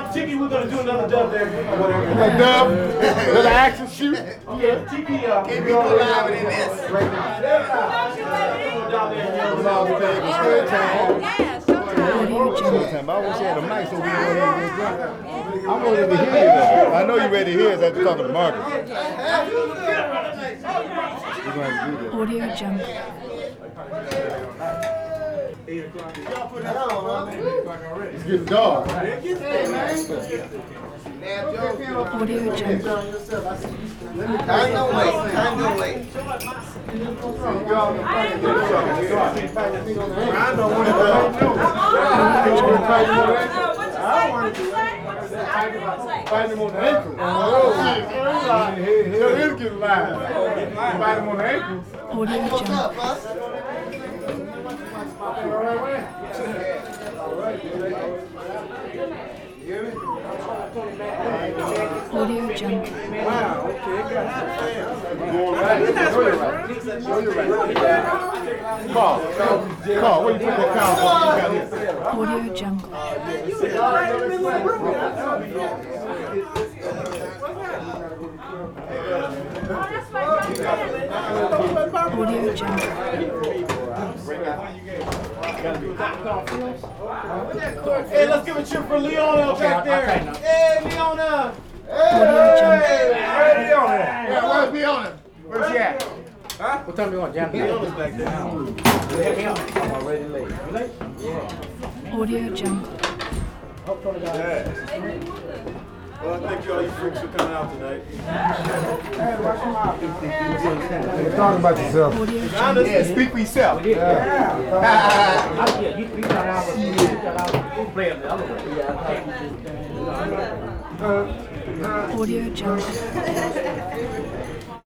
Tiki, we're gonna do another dub there. Whatever. Like dub, another action shoot. Yeah, Tiki, Can't be more live than this. I wish you had a mic so we can I wanted to hear you though. I know you ready to hear us after talking to Marcus. Audio Jungle. It's getting dark. Audio Jungle. Time no wait. Time no wait. Fight him on the ankle. He'll get live. Fight him on the ankle. Audio Jungle. Audio Jungle. Carl, where you put that count? Audio Jungle. Audio Jungle. Hey, let's give a cheer for Leona back there. Hey, Leona. Audio Jungle. Where's Leona? Yeah, where's Leona? Where's she at? Huh? What time you want, Jam? Leona's back there. I'm already late. You late? Audio Jungle. Well, thank you all you freaks for coming out tonight. Talk about yourself. Audio Jungle. Yeah, speak for yourself. You got out. We'll play up the other way. Audio Jungle.